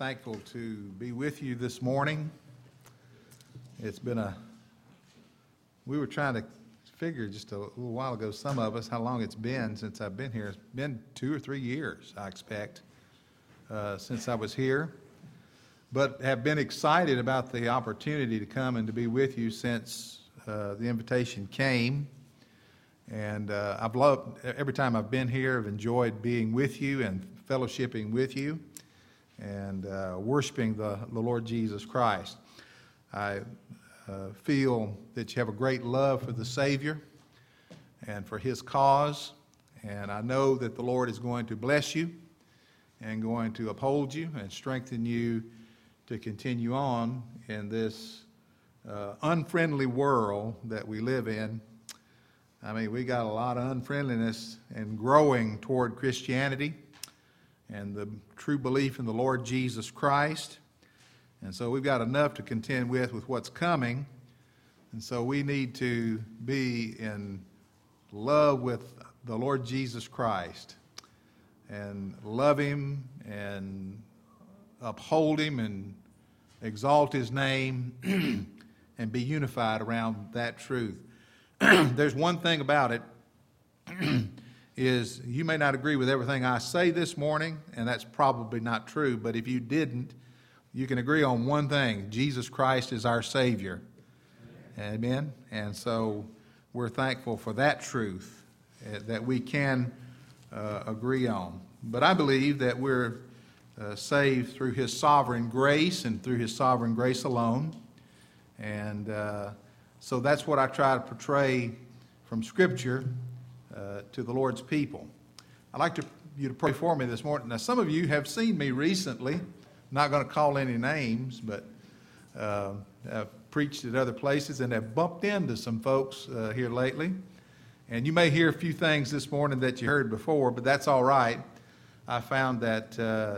thankful to be with you this morning. It's been we were trying to figure just a little while ago, some of us, how long it's been since I've been here. It's been 2 or 3 years, I expect, since I was here. But have been excited about the opportunity to come and to be with you since the invitation came. And I've loved, every time I've been here, I've enjoyed being with you and fellowshipping with you and worshiping the Lord Jesus Christ. I feel that you have a great love for the Savior and for His cause, and I know that the Lord is going to bless you and going to uphold you and strengthen you to continue on in this unfriendly world that we live in. I mean, we got a lot of unfriendliness and growing toward Christianity and the true belief in the Lord Jesus Christ. And so we've got enough to contend with what's coming. And so we need to be in love with the Lord Jesus Christ and love Him and uphold Him and exalt His name and be unified around that truth. There's one thing about it is you may not agree with everything I say this morning, and that's probably not true, but if you didn't, you can agree on one thing: Jesus Christ is our Savior. Amen? And so we're thankful for that truth that we can agree on. But I believe that we're saved through His sovereign grace and through His sovereign grace alone. And so that's what I try to portray from Scripture to the Lord's people. I'd like you to pray for me this morning. Now, some of you have seen me recently. I'm not going to call any names, but I've preached at other places and have bumped into some folks here lately. And you may hear a few things this morning that you heard before, but that's all right. I found that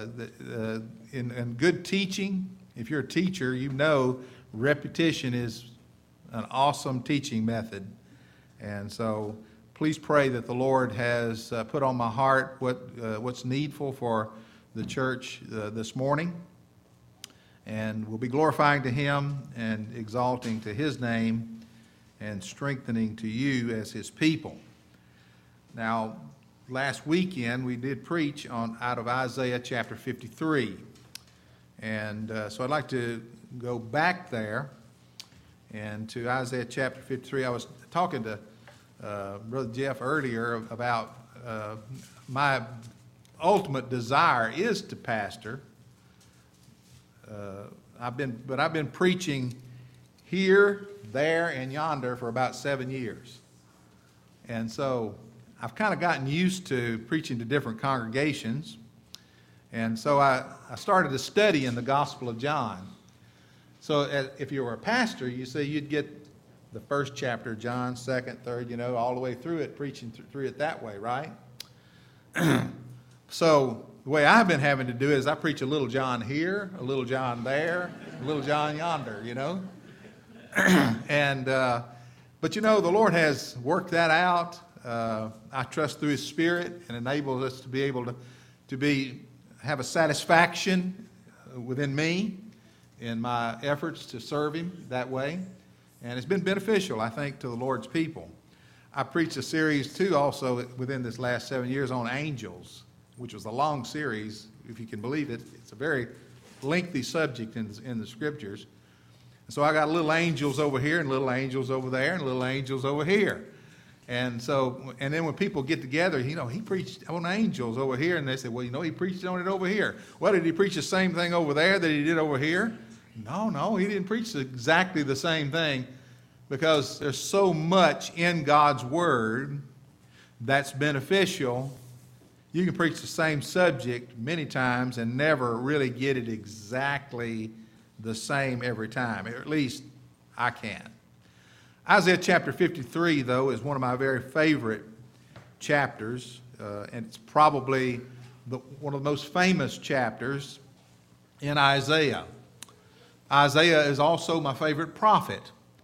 in good teaching, if you're a teacher, you know repetition is an awesome teaching method. And so please pray that the Lord has put on my heart what's needful for the church this morning. And we'll be glorifying to Him and exalting to His name and strengthening to you as His people. Now, last weekend we did preach out of Isaiah chapter 53. And so I'd like to go back there and to Isaiah chapter 53. I was talking to Brother Jeff earlier about my ultimate desire is to pastor. I've been preaching here, there, and yonder for about 7 years. And so I've kind of gotten used to preaching to different congregations. And so I started a study in the Gospel of John. So if you were a pastor, you say you'd get the first chapter of John, second, third, all the way through it, preaching through it that way, right? So the way I've been having to do it is I preach a little John here, a little John there, a little John yonder, And but the Lord has worked that out. I trust through His Spirit and enables us to be able to have a satisfaction within me in my efforts to serve Him that way. And it's been beneficial, I think, to the Lord's people. I preached a series, too, also within this last 7 years on angels, which was a long series, if you can believe it. It's a very lengthy subject in the Scriptures. So I got little angels over here and little angels over there and little angels over here. And then when people get together, he preached on angels over here, and they say, well, he preached on it over here. Well, did he preach the same thing over there that he did over here? No, he didn't preach exactly the same thing, because there's so much in God's Word that's beneficial. You can preach the same subject many times and never really get it exactly the same every time, or at least I can. Isaiah chapter 53, though, is one of my very favorite chapters, and it's probably one of the most famous chapters in Isaiah. Isaiah is also my favorite prophet.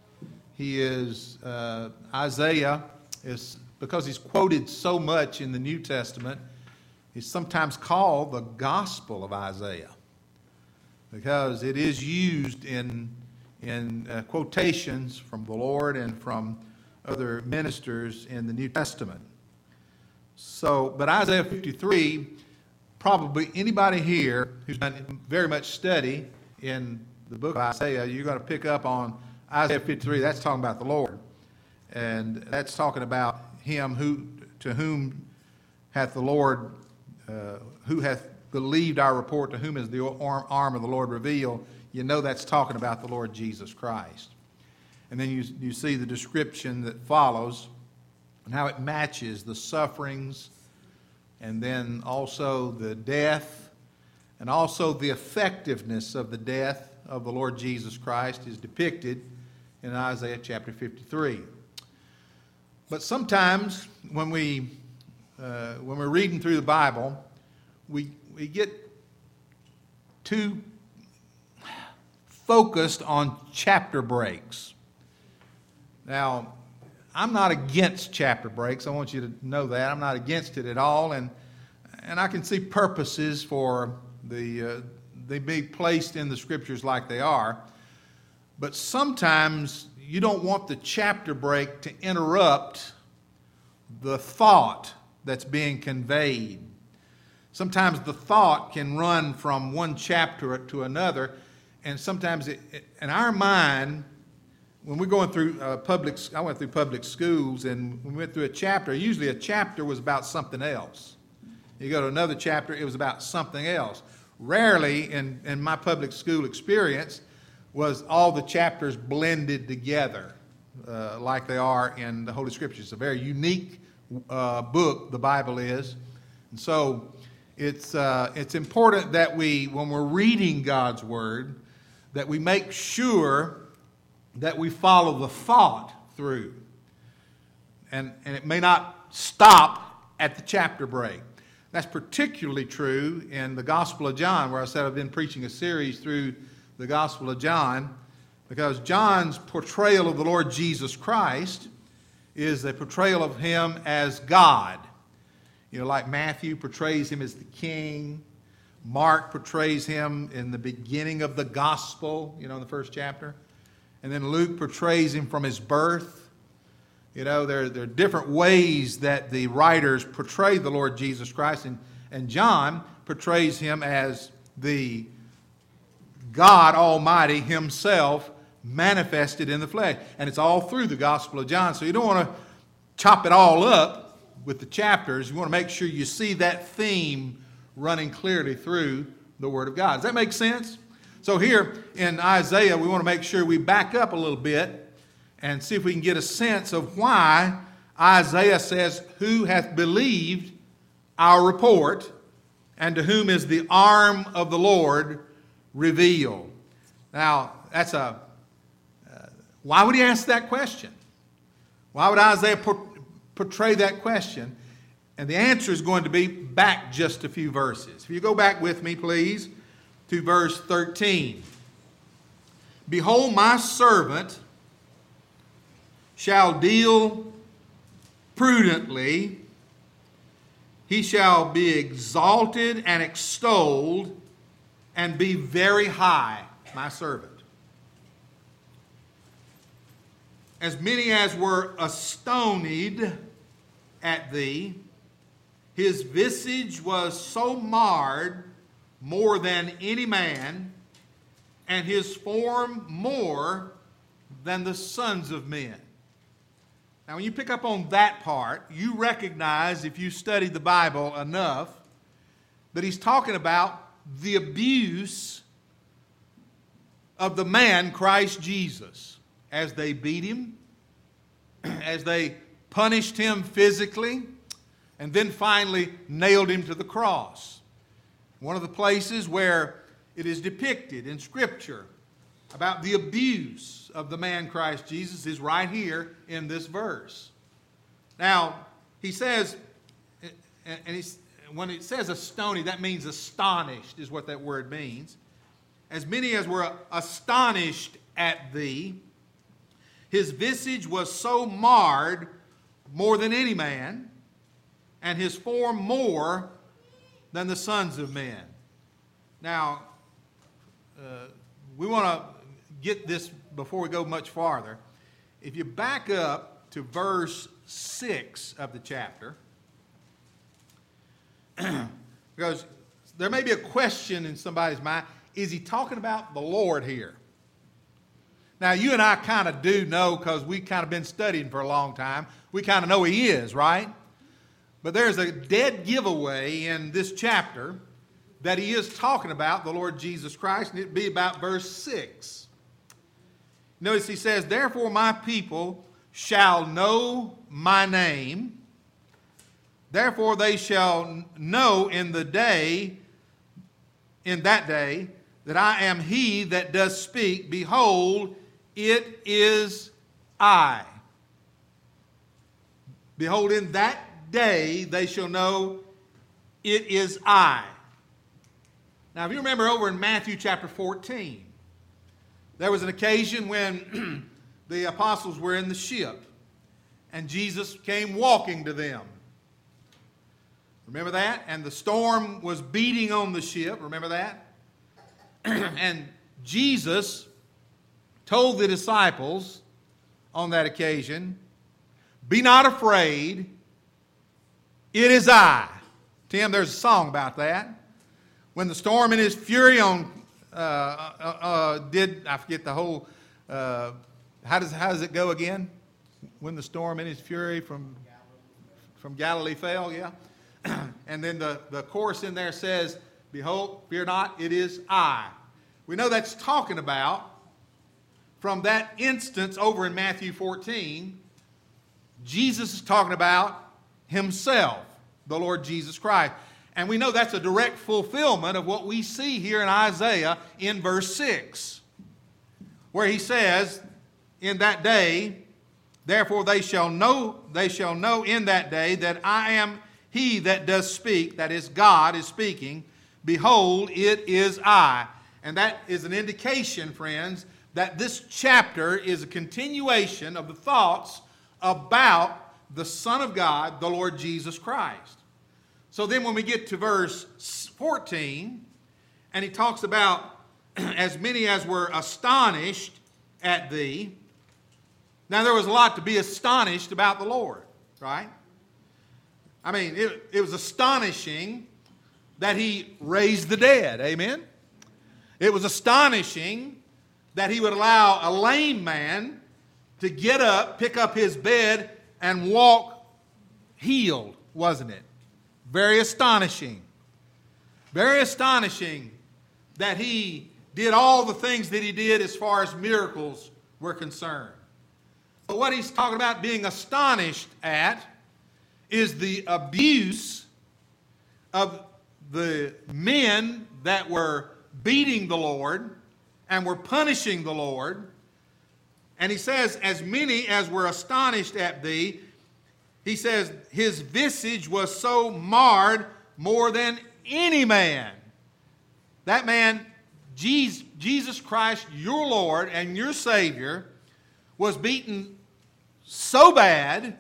Isaiah is, because he's quoted so much in the New Testament, he's sometimes called the Gospel of Isaiah. because it is used in quotations from the Lord and from other ministers in the New Testament. So, but Isaiah 53, probably anybody here who's done very much study in the book of Isaiah, you're going to pick up on Isaiah 53. That's talking about the Lord. And that's talking about him to whom hath the Lord, who hath believed our report, to whom is the arm of the Lord revealed. You know that's talking about the Lord Jesus Christ. And then you see the description that follows and how it matches the sufferings and then also the death and also the effectiveness of the death of the Lord Jesus Christ is depicted in Isaiah chapter 53. But sometimes when we're reading through the Bible, we get too focused on chapter breaks. Now, I'm not against chapter breaks. I want you to know that. I'm not against it at all. And I can see purposes for they be placed in the Scriptures like they are. But sometimes you don't want the chapter break to interrupt the thought that's being conveyed. Sometimes the thought can run from one chapter to another, and sometimes in our mind, when we're going through I went through public schools, and when we went through a chapter, usually a chapter was about something else. You go to another chapter, it was about something else. Rarely, in my public school experience, was all the chapters blended together like they are in the Holy Scriptures. It's a very unique book, the Bible is. And so it's important that when we're reading God's Word, that we make sure that we follow the thought through. And it may not stop at the chapter break. That's particularly true in the Gospel of John, where I said I've been preaching a series through the Gospel of John, because John's portrayal of the Lord Jesus Christ is a portrayal of him as God. You know, like Matthew portrays him as the king. Mark portrays him in the beginning of the gospel, in the first chapter. And then Luke portrays him from his birth. There are different ways that the writers portray the Lord Jesus Christ. And John portrays him as the God Almighty himself manifested in the flesh. And it's all through the Gospel of John. So you don't want to chop it all up with the chapters. You want to make sure you see that theme running clearly through the Word of God. Does that make sense? So here in Isaiah, we want to make sure we back up a little bit and see if we can get a sense of why Isaiah says, "Who hath believed our report, and to whom is the arm of the Lord revealed?" Now, that's why would he ask that question? Why would Isaiah portray that question? And the answer is going to be back just a few verses. If you go back with me, please, to verse 13. "Behold, my servant shall deal prudently. He shall be exalted and extolled and be very high, my servant. As many as were astonied at thee, his visage was so marred more than any man, and his form more than the sons of men." Now, when you pick up on that part, you recognize, if you study the Bible enough, that he's talking about the abuse of the man, Christ Jesus, as they beat him, as they punished him physically, and then finally nailed him to the cross. One of the places where it is depicted in Scripture about the abuse of the man Christ Jesus is right here in this verse. Now, he says, when it says astonied, that means astonished is what that word means. As many as were astonished at thee, his visage was so marred more than any man, and his form more than the sons of men. Now, we want to get this before we go much farther. If you back up to verse 6 of the chapter, because there may be a question in somebody's mind, is he talking about the Lord here? Now, you and I kind of do know, because we kind of been studying for a long time. We kind of know he is, right? But there's a dead giveaway in this chapter that he is talking about the Lord Jesus Christ, and it'd be about verse 6. Notice he says, "Therefore my people shall know my name. Therefore they shall know in that day, that I am he that does speak. Behold, it is I." Behold, in that day they shall know it is I. Now, if you remember over in Matthew chapter 14, there was an occasion when the apostles were in the ship and Jesus came walking to them. Remember that? And the storm was beating on the ship. Remember that? And Jesus told the disciples on that occasion, "Be not afraid, it is I." Tim, there's a song about that. When the storm in his fury I forget the whole, how does it go again? When the storm in his fury from Galilee fell, yeah. And then the chorus in there says, "Behold, fear not, it is I." We know that's talking about, from that instance over in Matthew 14, Jesus is talking about himself, the Lord Jesus Christ. And we know that's a direct fulfillment of what we see here in Isaiah in verse 6, where he says, "In that day, therefore they shall know in that day that I am he that does speak," that is, God is speaking. "Behold, it is I." And that is an indication, friends, that this chapter is a continuation of the thoughts about the Son of God, the Lord Jesus Christ. So then when we get to verse 14, and he talks about as many as were astonished at thee. Now, there was a lot to be astonished about the Lord, right? I mean, it was astonishing that he raised the dead, amen? It was astonishing that he would allow a lame man to get up, pick up his bed, and walk healed, wasn't it? Very astonishing. Very astonishing that he did all the things that he did as far as miracles were concerned. But what he's talking about being astonished at is the abuse of the men that were beating the Lord and were punishing the Lord. And he says, as many as were astonished at thee, he says, his visage was so marred more than any man. That man, Jesus Christ, your Lord and your Savior, was beaten so bad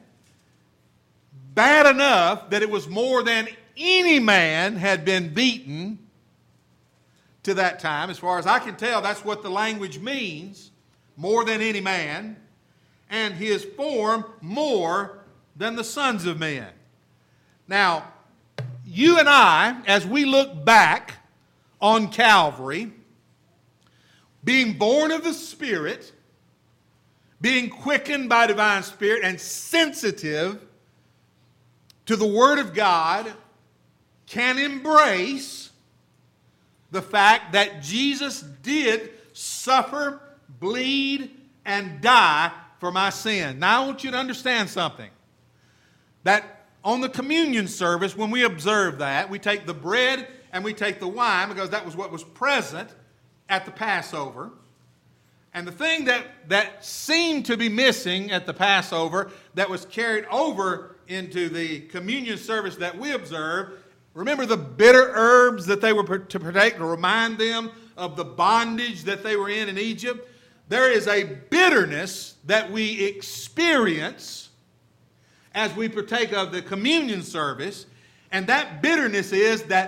enough that it was more than any man had been beaten to that time. As far as I can tell, that's what the language means, more than any man, and his form more than the sons of men. Now, you and I, as we look back on Calvary, being born of the Spirit, being quickened by divine Spirit, and sensitive to the Word of God, can embrace the fact that Jesus did suffer, bleed, and die for my sin. Now I want you to understand something. That on the communion service, when we observe that, we take the bread and we take the wine, because that was what was present at the Passover. And the thing that seemed to be missing at the Passover, that was carried over into the communion service that we observe, remember the bitter herbs that they were to partake to remind them of the bondage that they were in Egypt? There is a bitterness that we experience as we partake of the communion service, and that bitterness is that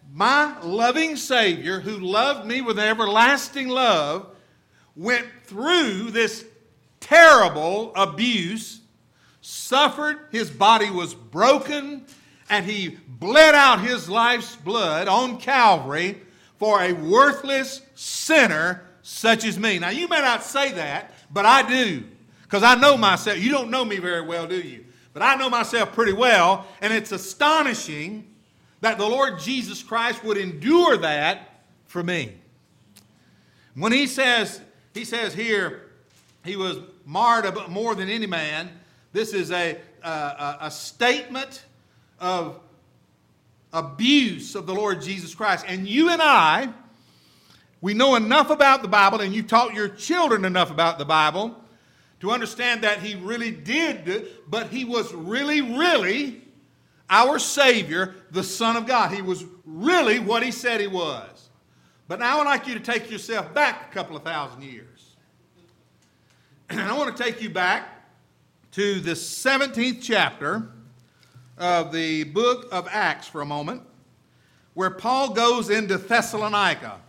my loving Savior, who loved me with an everlasting love, went through this terrible abuse, suffered, his body was broken, and he bled out his life's blood on Calvary for a worthless sinner such as me. Now, you may not say that, but I do, because I know myself. You don't know me very well, do you? But I know myself pretty well, and it's astonishing that the Lord Jesus Christ would endure that for me. When he says here, he was marred more than any man, this is a statement of abuse of the Lord Jesus Christ. And you and I, we know enough about the Bible, and you taught your children enough about the Bible to understand that he really did, but he was really our Savior, the Son of God. He was really what he said he was. But now I would like you to take yourself back a couple of thousand years. And I want to take you back to the 17th chapter of the book of Acts for a moment, where Paul goes into Thessalonica.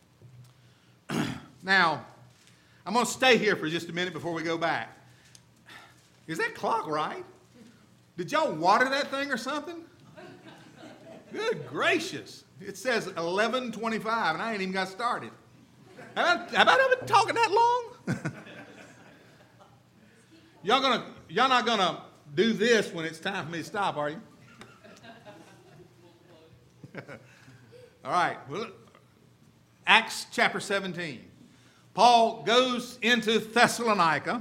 Now, I'm going to stay here for just a minute before we go back. Is that clock right? Did y'all water that thing or something? Good gracious. It says 11:25 and I ain't even got started. Have I been talking that long? Y'all not gonna do this when it's time for me to stop, are you? All right. Well, Acts chapter 17. Paul goes into Thessalonica,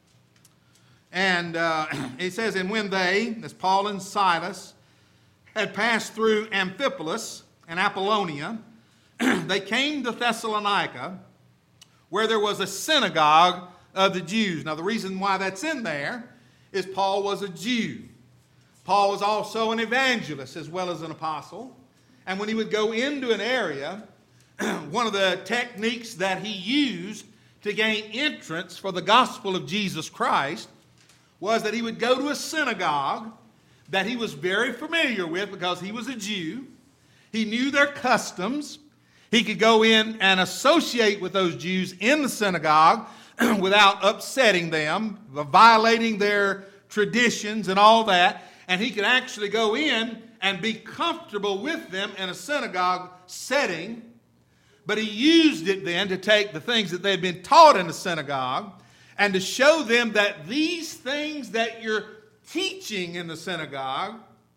and he says, and when they, that's Paul and Silas, had passed through Amphipolis and Apollonia, they came to Thessalonica, where there was a synagogue of the Jews. Now, the reason why that's in there is Paul was a Jew. Paul was also an evangelist as well as an apostle. And when he would go into an area, one of the techniques that he used to gain entrance for the gospel of Jesus Christ was that he would go to a synagogue that he was very familiar with because he was a Jew. He knew their customs. He could go in and associate with those Jews in the synagogue without upsetting them, violating their traditions and all that. And he could actually go in and be comfortable with them in a synagogue setting. But he used it then to take the things that they'd been taught in the synagogue and to show them that these things that you're teaching in the synagogue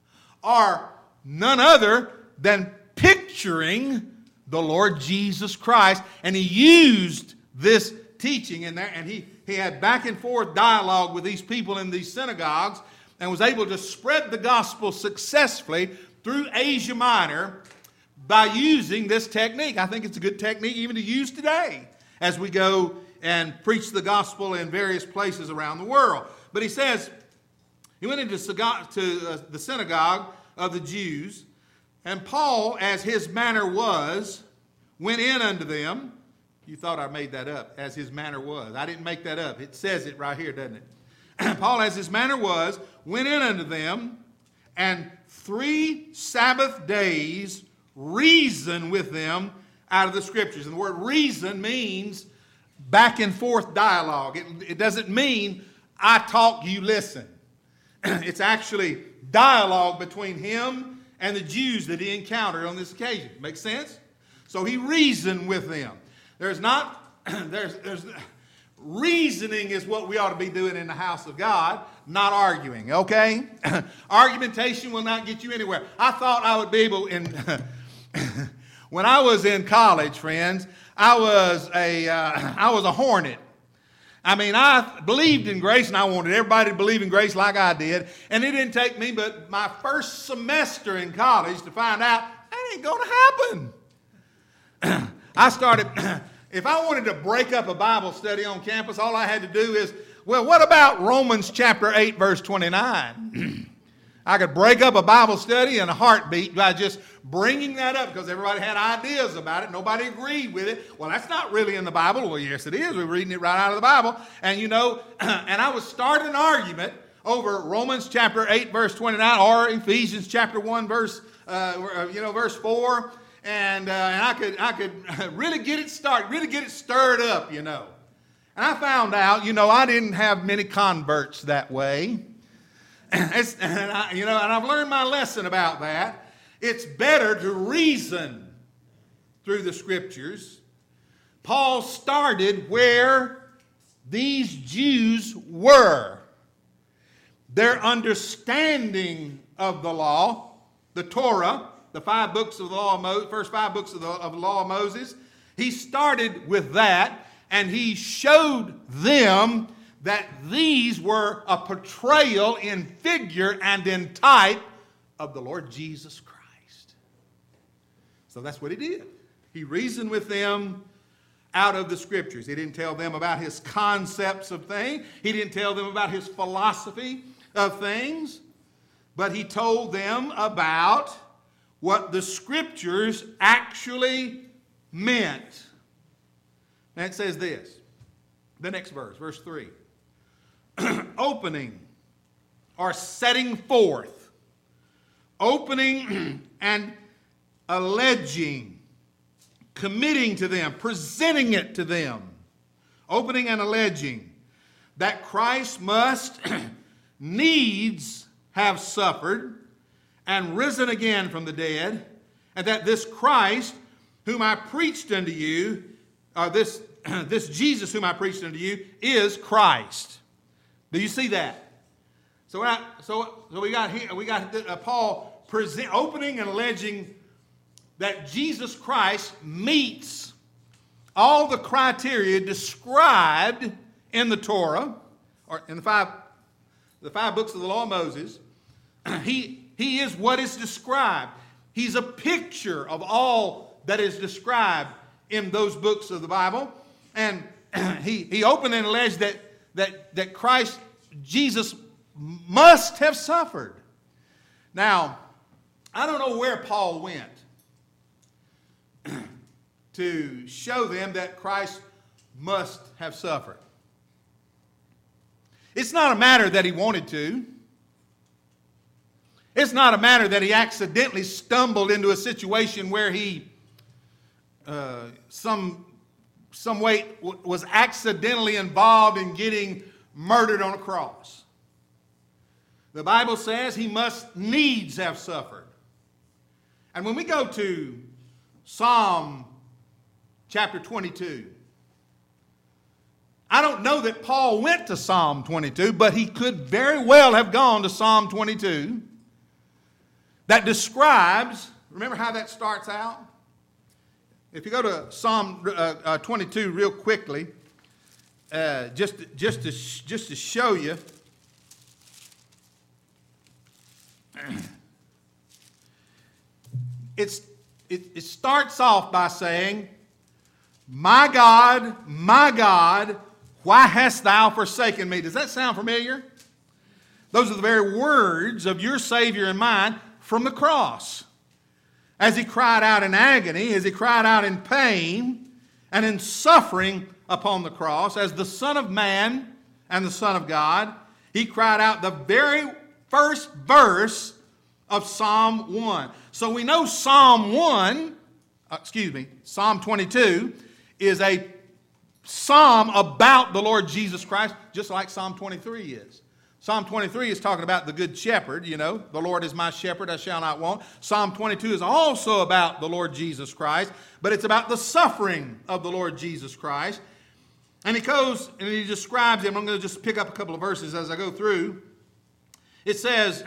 are none other than picturing the Lord Jesus Christ. And he used this teaching in there, and he had back and forth dialogue with these people in these synagogues and was able to spread the gospel successfully through Asia Minor by using this technique. I think it's a good technique even to use today as we go and preach the gospel in various places around the world. But he says, he went into the synagogue of the Jews, and Paul, as his manner was, went in unto them. You thought I made that up, as his manner was. I didn't make that up. It says it right here, doesn't it? Paul, as his manner was, went in unto them, and 3 Sabbath days reasoned with them out of the Scriptures. And the word reason means back and forth dialogue. It doesn't mean I talk, you listen. It's actually dialogue between him and the Jews that he encountered on this occasion. Make sense? So he reasoned with them. There's reasoning is what we ought to be doing in the house of God, not arguing, okay? Argumentation will not get you anywhere. I thought I would be able, when I was in college, friends, I was a hornet. I mean, I believed in grace, and I wanted everybody to believe in grace like I did. And it didn't take me but my first semester in college to find out that ain't going to happen. I started, if I wanted to break up a Bible study on campus, all I had to do is, well, what about Romans chapter 8, verse 29? I could break up a Bible study in a heartbeat by just bringing that up because everybody had ideas about it. Nobody agreed with it. Well, that's not really in the Bible. Well, yes, it is. We're reading it right out of the Bible. And, and I would start an argument over Romans chapter 8, verse 29, or Ephesians chapter 1, verse 4, and I could really get it started, really get it stirred up, And I found out, I didn't have many converts that way. And I've learned my lesson about that. It's better to reason through the Scriptures. Paul started where these Jews were. Their understanding of the law, the Torah, the 5 books of the law of Moses, first 5 books of the law of Moses, he started with that, and he showed them that these were a portrayal in figure and in type of the Lord Jesus Christ. So that's what he did. He reasoned with them out of the Scriptures. He didn't tell them about his concepts of things. He didn't tell them about his philosophy of things. But he told them about what the Scriptures actually meant. And it says this, the next verse, verse 3. Opening or setting forth. Opening and alleging. Committing to them, presenting it to them, opening and alleging that Christ must needs have suffered and risen again from the dead, and that this Christ whom I preached unto you, this Jesus whom I preached unto you, is Christ. Do you see that? So we got Paul opening and alleging that Jesus Christ meets all the criteria described in the Torah, or in the five books of the law of Moses. He is what is described. He's a picture of all that is described in those books of the Bible. And he opened and alleged that Christ, Jesus, must have suffered. Now, I don't know where Paul went to show them that Christ must have suffered. It's not a matter that he wanted to. It's not a matter that he accidentally stumbled into a situation where he some way was accidentally involved in getting murdered on a cross. The Bible says he must needs have suffered. And when we go to Psalm chapter 22, I don't know that Paul went to Psalm 22, but he could very well have gone to Psalm 22. That describes, remember how that starts out? If you go to Psalm 22 real quickly, just to show you, it starts off by saying, my God, why hast thou forsaken me? Does that sound familiar? Those are the very words of your Savior and mine from the cross. As he cried out in agony, as he cried out in pain and in suffering upon the cross, as the Son of Man and the Son of God, he cried out the very first verse of Psalm 1. So we know Psalm 22 is a psalm about the Lord Jesus Christ, just like Psalm 23 is. Psalm 23 is talking about the good shepherd, the Lord is my shepherd, I shall not want. Psalm 22 is also about the Lord Jesus Christ, but it's about the suffering of the Lord Jesus Christ. And he goes and he describes him. I'm going to just pick up a couple of verses as I go through. It says,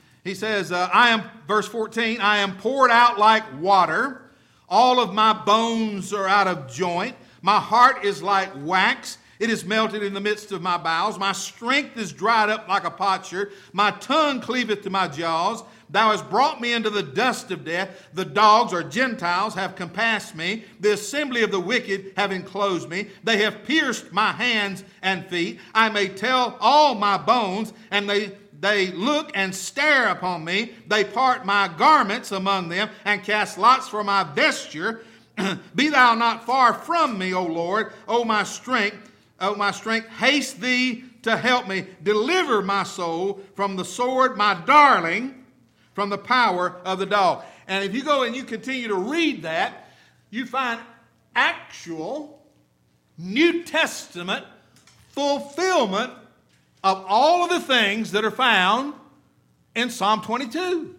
verse 14, I am poured out like water. All of my bones are out of joint. My heart is like wax. It is melted in the midst of my bowels. My strength is dried up like a potsherd. My tongue cleaveth to my jaws. Thou hast brought me into the dust of death. The dogs, or Gentiles, have compassed me. The assembly of the wicked have enclosed me. They have pierced my hands and feet. I may tell all my bones, and they look and stare upon me. They part my garments among them, and cast lots for my vesture. Be thou not far from me, O Lord, O my strength. O my strength, haste thee to help me deliver my soul from the sword, my darling, from the power of the dog. And if you go and you continue to read that, you find actual New Testament fulfillment of all of the things that are found in Psalm 22.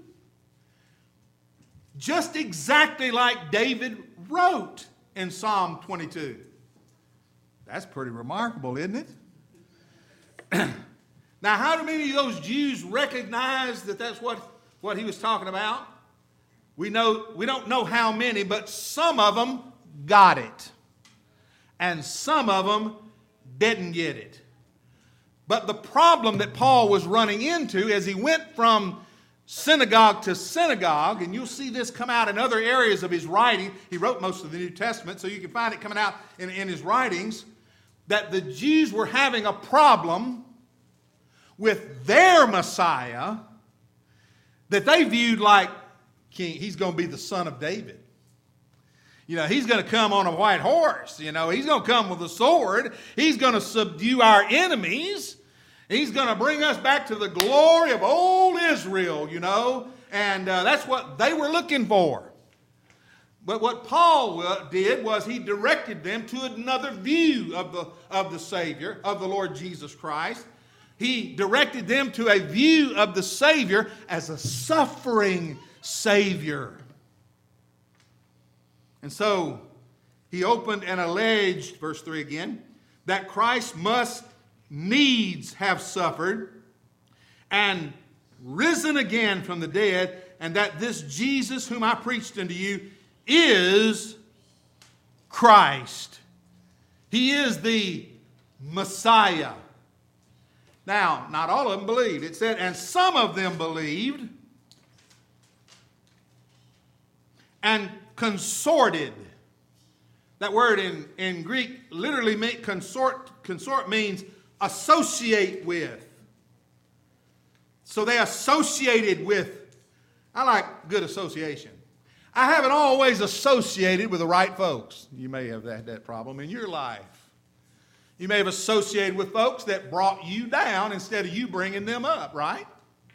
Just exactly like David wrote in Psalm 22. That's pretty remarkable, isn't it? Now, how do many of those Jews recognize that that's what he was talking about? We don't know how many, but some of them got it. And some of them didn't get it. But the problem that Paul was running into as he went from synagogue to synagogue, and you'll see this come out in other areas of his writing. He wrote most of the New Testament, so you can find it coming out in his writings, that the Jews were having a problem with their Messiah that they viewed like king. He's going to be the son of David. You know, he's going to come on a white horse. You know, he's going to come with a sword. He's going to subdue our enemies. He's going to bring us back to the glory of old Israel, you know. And that's what they were looking for. But what Paul did was he directed them to another view of the Savior, of the Lord Jesus Christ. He directed them to a view of the Savior as a suffering Savior. And so he opened and alleged, verse 3 again, that Christ must needs have suffered and risen again from the dead, and that this Jesus whom I preached unto you is Christ. He is the Messiah. Now, not all of them believed. It said, and some of them believed and consorted. That word in Greek literally means consort means associate with. So they associated with. I like good association. I haven't always associated with the right folks. You may have had that problem in your life. You may have associated with folks that brought you down instead of you bringing them up, right?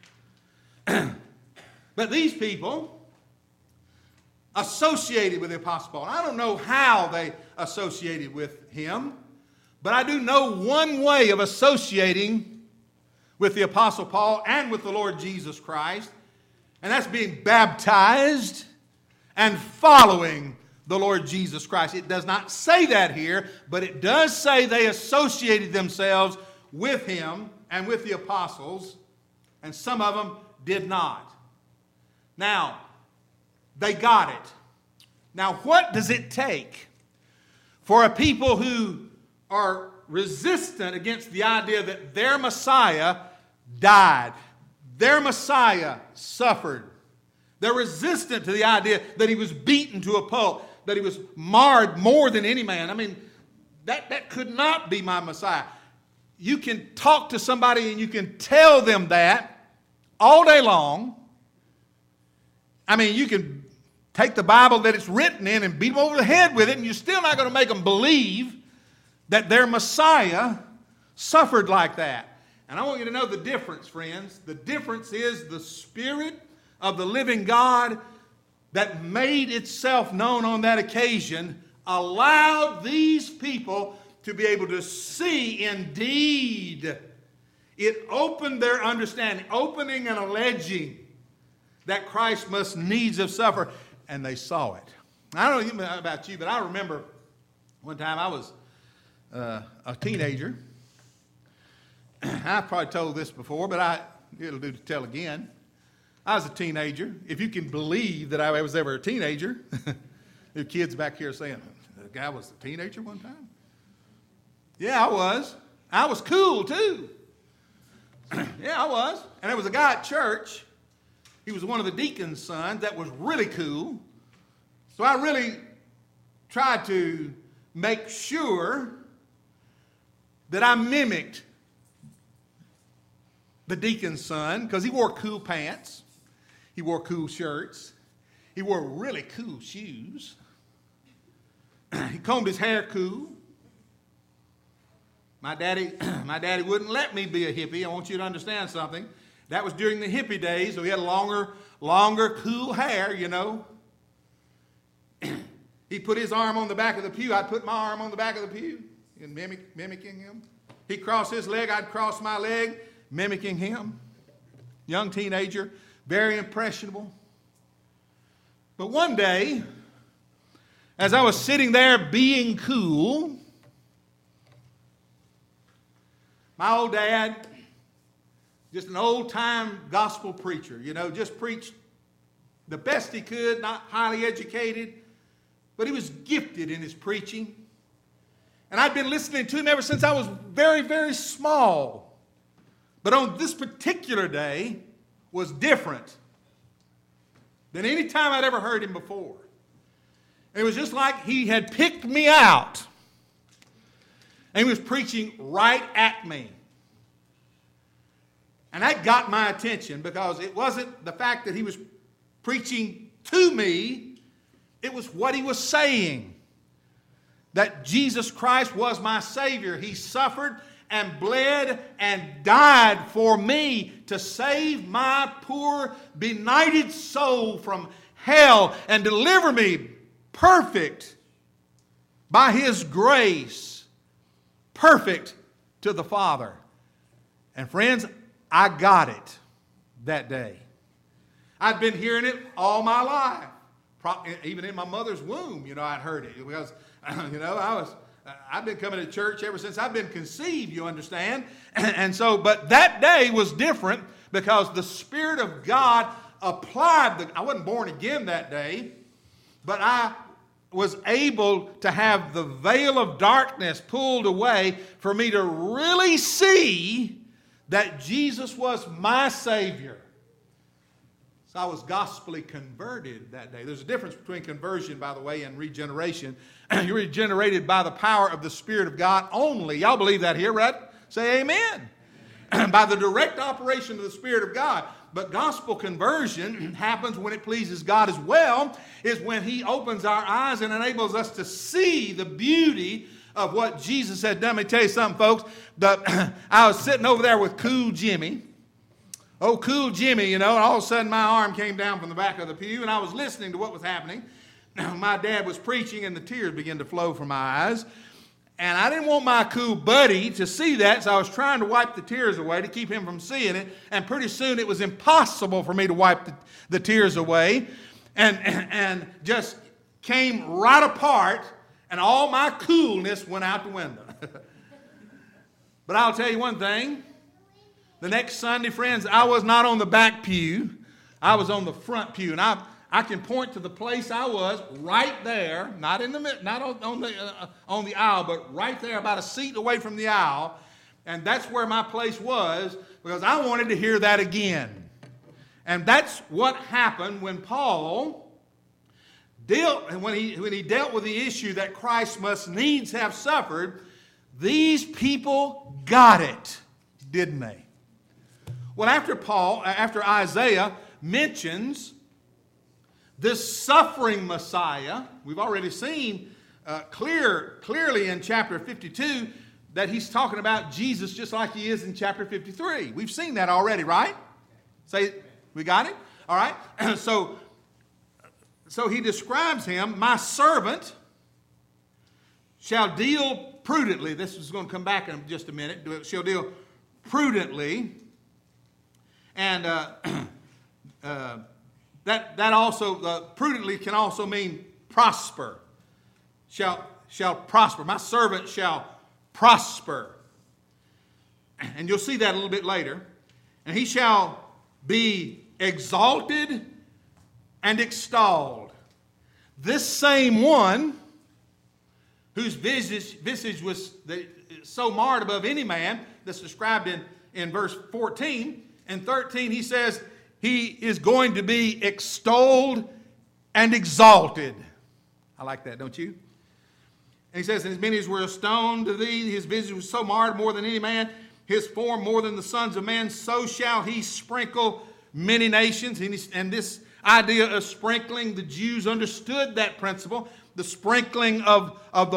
But these people associated with the Apostle Paul. I don't know how they associated with him, but I do know one way of associating with the Apostle Paul and with the Lord Jesus Christ, and that's being baptized and following the Lord Jesus Christ. It does not say that here, but it does say they associated themselves with him and with the apostles, and some of them did not. Now, they got it. Now, what does it take for a people who are resistant against the idea that their Messiah died, their Messiah suffered, they're resistant to the idea that he was beaten to a pulp, that he was marred more than any man? I mean, that could not be my Messiah. You can talk to somebody and you can tell them that all day long. I mean, you can take the Bible that it's written in and beat them over the head with it, and you're still not going to make them believe that their Messiah suffered like that. And I want you to know the difference, friends. The difference is the Spirit of the living God that made itself known on that occasion allowed these people to be able to see indeed. It opened their understanding, opening and alleging that Christ must needs have suffered, and they saw it. I don't know about you, but I remember one time I was a teenager. I've probably told this before, but it'll do to tell again. I was a teenager. If you can believe that I was ever a teenager. There are kids back here saying, the guy was a teenager one time? Yeah, I was. I was cool, too. Yeah, I was. And there was a guy at church. He was one of the deacon's sons that was really cool. So I really tried to make sure that I mimicked the deacon's son, because he wore cool pants. He wore cool shirts. He wore really cool shoes. He combed his hair cool. My daddy wouldn't let me be a hippie. I want you to understand something. That was during the hippie days, so he had longer, cool hair, you know. He put his arm on the back of the pew. I'd put my arm on the back of the pew, and mimicking him. He'd cross his leg. I'd cross my leg, mimicking him. Young teenager, very impressionable. But one day, as I was sitting there being cool, my old dad, just an old-time gospel preacher, you know, just preached the best he could, not highly educated, but he was gifted in his preaching. And I'd been listening to him ever since I was very, very small. But on this particular day was different than any time I'd ever heard him before. And it was just like he had picked me out. And he was preaching right at me. And that got my attention because it wasn't the fact that he was preaching to me, it was what he was saying. That Jesus Christ was my Savior. He suffered and bled and died for me to save my poor, benighted soul from hell and deliver me perfect by His grace, perfect to the Father. And friends, I got it that day. I'd been hearing it all my life. Even in my mother's womb, you know, I'd heard it. Because, you know, I've been coming to church ever since I've been conceived, you understand. And so, but that day was different because the Spirit of God applied. I wasn't born again that day, but I was able to have the veil of darkness pulled away for me to really see that Jesus was my Savior. So I was gospelly converted that day. There's a difference between conversion, by the way, and regeneration. You're regenerated by the power of the Spirit of God only. Y'all believe that here, right? Say amen. By the direct operation of the Spirit of God. But gospel conversion happens when it pleases God as well, is when He opens our eyes and enables us to see the beauty of what Jesus had done. Let me tell you something, folks. I was sitting over there with Cool Jimmy. Oh, Cool Jimmy, you know, and all of a sudden my arm came down from the back of the pew, and I was listening to what was happening. My dad was preaching, and the tears began to flow from my eyes. And I didn't want my cool buddy to see that, so I was trying to wipe the tears away to keep him from seeing it. And pretty soon it was impossible for me to wipe the tears away. And just came right apart, and all my coolness went out the window. But I'll tell you one thing. The next Sunday, friends, I was not on the back pew. I was on the front pew. And I can point to the place I was right there, not in the not on the aisle, but right there, about a seat away from the aisle. And that's where my place was, because I wanted to hear that again. And that's what happened when Paul when he dealt with the issue that Christ must needs have suffered. These people got it, didn't they? Well, after Isaiah mentions this suffering Messiah, we've already seen clearly in chapter 52 that he's talking about Jesus just like he is in chapter 53. We've seen that already, right? Say, we got it? All right. So he describes him, my servant shall deal prudently. This is going to come back in just a minute. She'll deal prudently. And that also, prudently can also mean prosper. Shall prosper. My servant shall prosper. And you'll see that a little bit later. And he shall be exalted and extolled. This same one, whose visage was so marred above any man, that's described in verse 14, and 13, he says he is going to be extolled and exalted. I like that, don't you? And he says, and as many as were stoned to thee, his visage was so marred more than any man, his form more than the sons of men, so shall he sprinkle many nations. And this idea of sprinkling, the Jews understood that principle. the sprinkling of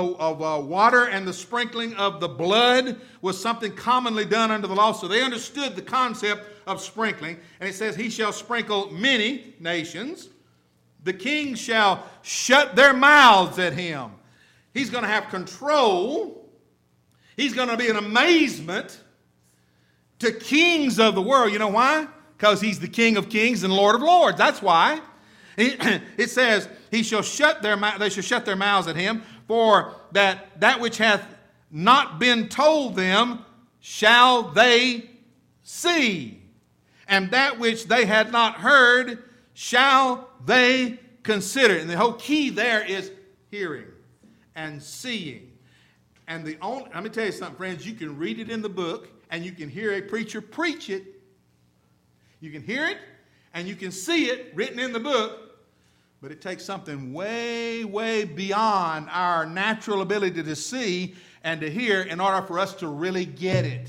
water and the sprinkling of the blood was something commonly done under the law. So they understood the concept of sprinkling. And it says, he shall sprinkle many nations. The king shall shut their mouths at him. He's going to have control. He's going to be an amazement to kings of the world. You know why? Because he's the King of kings and Lord of lords. That's why. It says, they shall shut their mouths at him, for that which hath not been told them shall they see, and that which they had not heard shall they consider. And the whole key there is hearing and seeing. And let me tell you something, friends, you can read it in the book, and you can hear a preacher preach it. You can hear it, and you can see it written in the book, but it takes something way, way beyond our natural ability to see and to hear in order for us to really get it.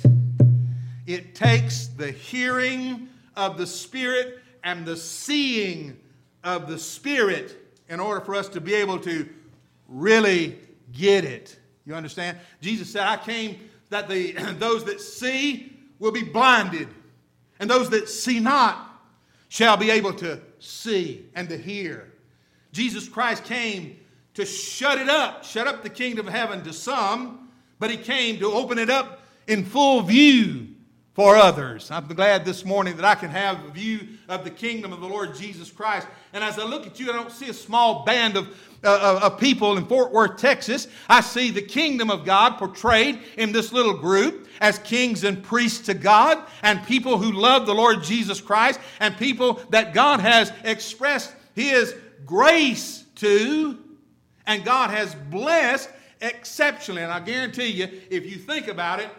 It takes the hearing of the Spirit and the seeing of the Spirit in order for us to be able to really get it. You understand? Jesus said, I came that those that see will be blinded, and those that see not shall be able to see and to hear. Jesus Christ came to shut up the kingdom of heaven to some, but he came to open it up in full view for others. I'm glad this morning that I can have a view of the kingdom of the Lord Jesus Christ. And as I look at you, I don't see a small band of people in Fort Worth, Texas. I see the kingdom of God portrayed in this little group as kings and priests to God, and people who love the Lord Jesus Christ, and people that God has expressed His grace to, and God has blessed exceptionally. And I guarantee you, if you think about it,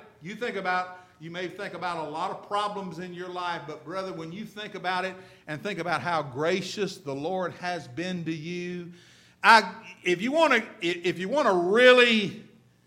you may think about a lot of problems in your life, but brother, when you think about it and think about how gracious the Lord has been to you, if you want to really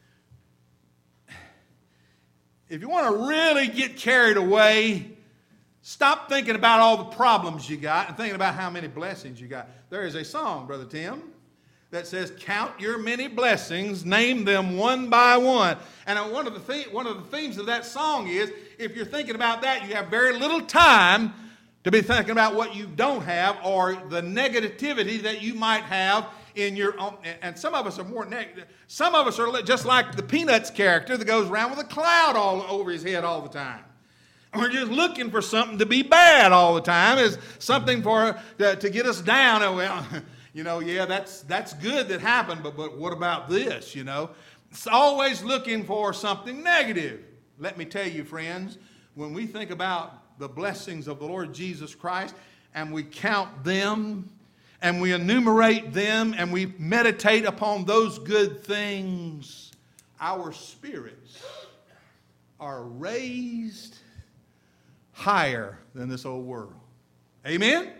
get carried away, stop thinking about all the problems you got and thinking about how many blessings you got. There is a song, Brother Tim, that says, count your many blessings, name them one by one. And one of the themes of that song is, if you're thinking about that, you have very little time to be thinking about what you don't have or the negativity that you might have in your own. And some of us are more negative. Some of us are just like the Peanuts character that goes around with a cloud all over his head all the time. We're just looking for something to be bad all the time, is something to get us down. And well, yeah, that's good that happened, but what about this, It's always looking for something negative. Let me tell you, friends, when we think about the blessings of the Lord Jesus Christ and we count them and we enumerate them and we meditate upon those good things, our spirits are raised higher than this old world. Amen?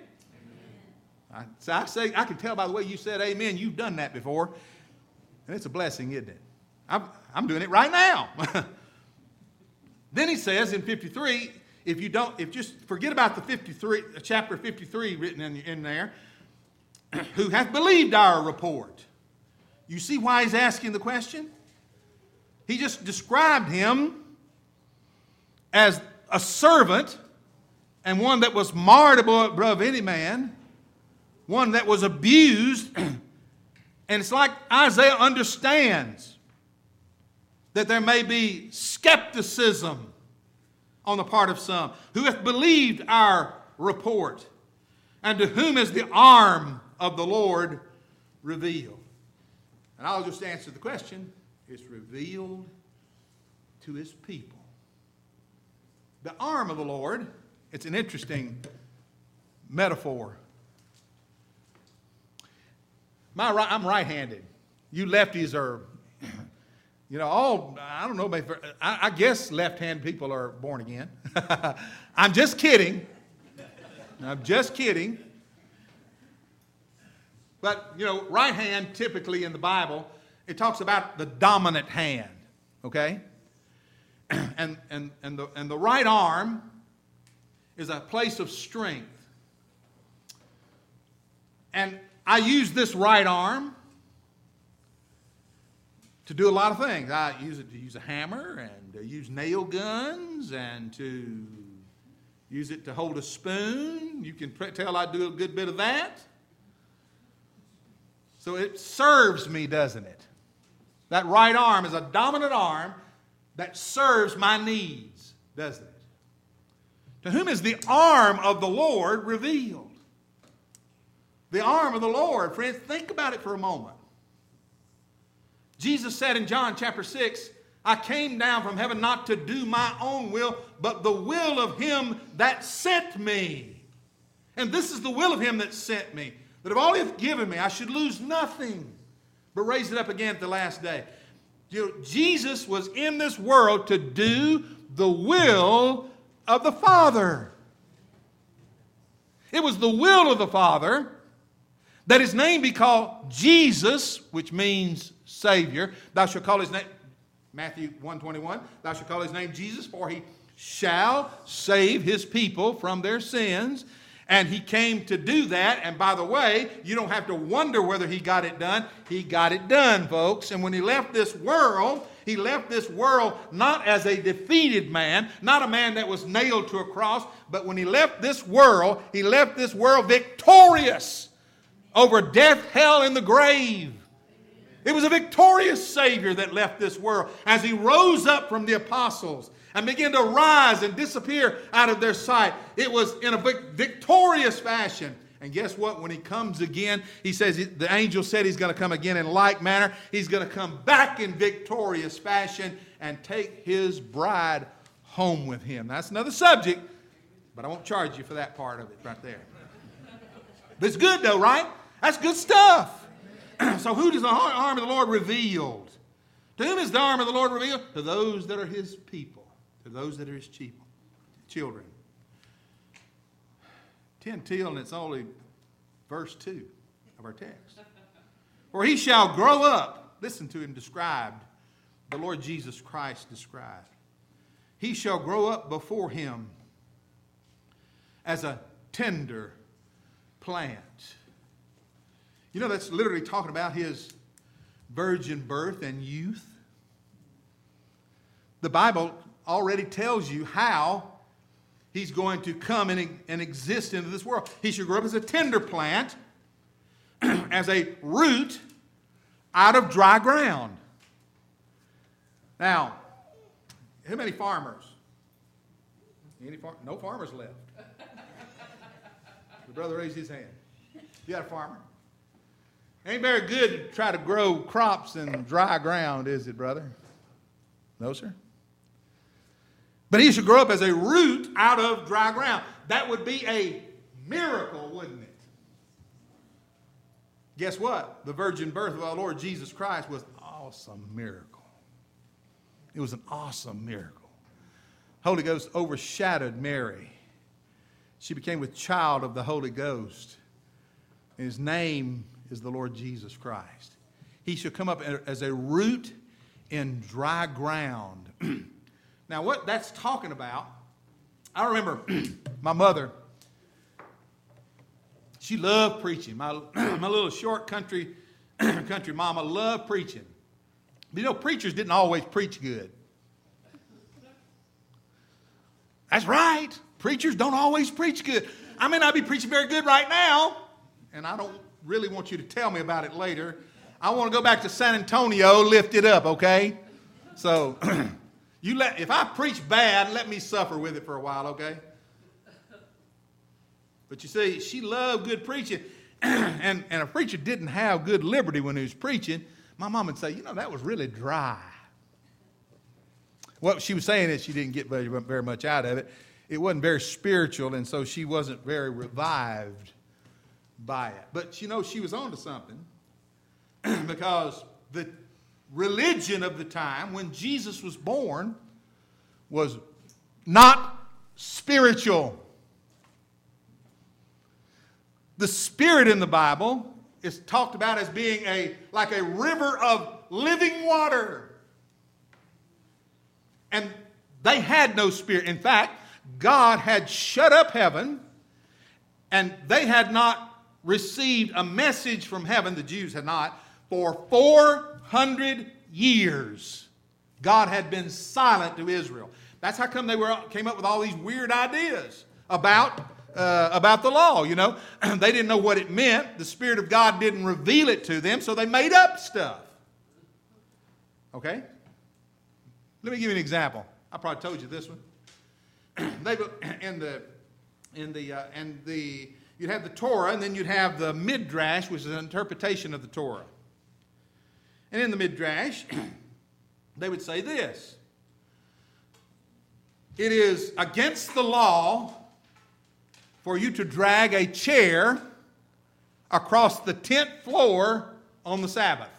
I can tell by the way you said amen, you've done that before. And it's a blessing, isn't it? I'm doing it right now. Then he says in 53, if just forget about the 53, chapter 53 written in there, who hath believed our report. You see why he's asking the question? He just described him as a servant and one that was marred above any man, one that was abused. And it's like Isaiah understands that there may be skepticism on the part of some, who hath believed our report, and to whom is the arm of the Lord revealed. And I'll just answer the question. It's revealed to his people. The arm of the Lord, it's an interesting metaphor. I'm right-handed. You lefties are, I don't know, I guess left-handed people are born again. I'm just kidding. But, right hand, typically in the Bible, it talks about the dominant hand, okay? And the right arm is a place of strength. And I use this right arm to do a lot of things. I use it to use a hammer and to use nail guns and to use it to hold a spoon. You can tell I do a good bit of that. So it serves me, doesn't it? That right arm is a dominant arm that serves my needs, doesn't it? To whom is the arm of the Lord revealed? The arm of the Lord, friends, think about it for a moment. Jesus said in John chapter 6, I came down from heaven not to do my own will, but the will of him that sent me. And this is the will of him that sent me, that of all he hath given me, I should lose nothing, but raise it up again at the last day. You know, Jesus was in this world to do the will of the Father. It was the will of the Father that his name be called Jesus, which means Savior. Thou shalt call his name, Matthew 1:21, thou shalt call his name Jesus, for he shall save his people from their sins. And he came to do that. And by the way, you don't have to wonder whether he got it done. He got it done, folks. And when he left this world not as a defeated man, not a man that was nailed to a cross, but when he left this world victorious over death, hell, and the grave. It was a victorious Savior that left this world as he rose up from the apostles and began to rise and disappear out of their sight. It was in a victorious fashion. And guess what? When he comes again, he says, the angel said he's going to come again in like manner. He's going to come back in victorious fashion and take his bride home with him. That's another subject, but I won't charge you for that part of it right there. But it's good though, right? That's good stuff. So who does the arm of the Lord revealed? To whom is the arm of the Lord revealed? To those that are his people. To those that are his children. 10 till, and it's only verse 2 of our text. For he shall grow up. Listen to him described. The Lord Jesus Christ described. He shall grow up before him as a tender plant. You know, that's literally talking about his virgin birth and youth. The Bible already tells you how he's going to come and exist into this world. He should grow up as a tender plant, as a root out of dry ground. Now, how many farmers? No farmers left. The brother raised his hand. You got a farmer? Ain't very good to try to grow crops in dry ground, is it, brother? No, sir. But he should grow up as a root out of dry ground. That would be a miracle, wouldn't it? Guess what? The virgin birth of our Lord Jesus Christ was an awesome miracle. It was an awesome miracle. Holy Ghost overshadowed Mary. She became with child of the Holy Ghost. And his name is the Lord Jesus Christ. He shall come up as a root in dry ground. Now, what that's talking about, I remember my mother, she loved preaching. My little short country mama loved preaching. But you know, preachers didn't always preach good. That's right. Preachers don't always preach good. I may not be preaching very good right now, and I don't really want you to tell me about it later. I want to go back to San Antonio, lift it up, okay? So, if I preach bad, let me suffer with it for a while, okay? But you see, she loved good preaching, and a preacher didn't have good liberty when he was preaching. My mom would say, you know, that was really dry. What she was saying is she didn't get very much out of it. It wasn't very spiritual, and so she wasn't very revived by it. But, you know, she was on to something because the religion of the time when Jesus was born was not spiritual. The Spirit in the Bible is talked about as being like a river of living water. And they had no Spirit. In fact, God had shut up heaven, and they had not received a message from heaven, the Jews had not, for 400 years, God had been silent to Israel. That's how come they came up with all these weird ideas about the law, you know. They didn't know what it meant. The Spirit of God didn't reveal it to them, so they made up stuff. Okay? Let me give you an example. I probably told you this one. You'd have the Torah, and then you'd have the Midrash, which is an interpretation of the Torah. And in the Midrash, they would say this: it is against the law for you to drag a chair across the tent floor on the Sabbath.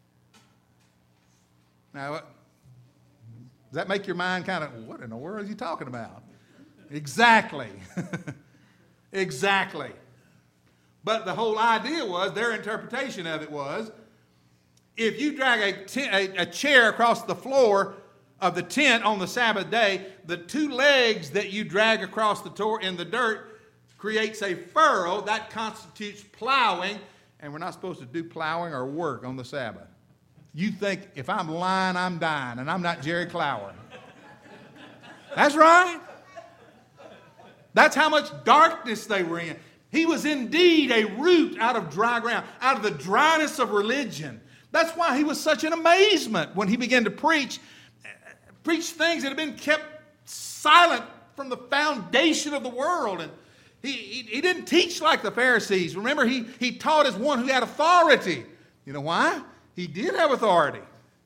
Now, does that make your mind kind of, what in the world is he talking about? Exactly. Exactly. But the whole idea was, their interpretation of it was, if you drag a chair across the floor of the tent on the Sabbath day, the two legs that you drag across in the dirt creates a furrow that constitutes plowing, and we're not supposed to do plowing or work on the Sabbath. You think if I'm lying, I'm dying, and I'm not Jerry Clower. That's right. That's how much darkness they were in. He was indeed a root out of dry ground, out of the dryness of religion. That's why he was such an amazement when he began to preach things that had been kept silent from the foundation of the world. And he didn't teach like the Pharisees. Remember, he taught as one who had authority. You know why? He did have authority.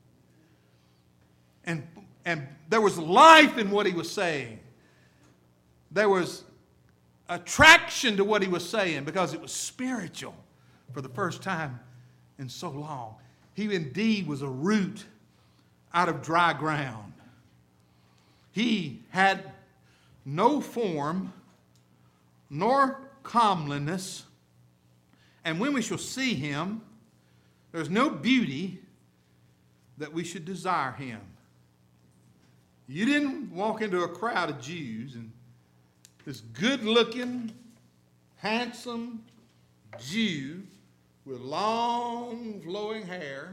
And there was life in what he was saying. There was attraction to what he was saying because it was spiritual for the first time in so long. He indeed was a root out of dry ground. He had no form nor comeliness, and when we shall see him, there's no beauty that we should desire him. You didn't walk into a crowd of Jews and this good-looking, handsome Jew with long, flowing hair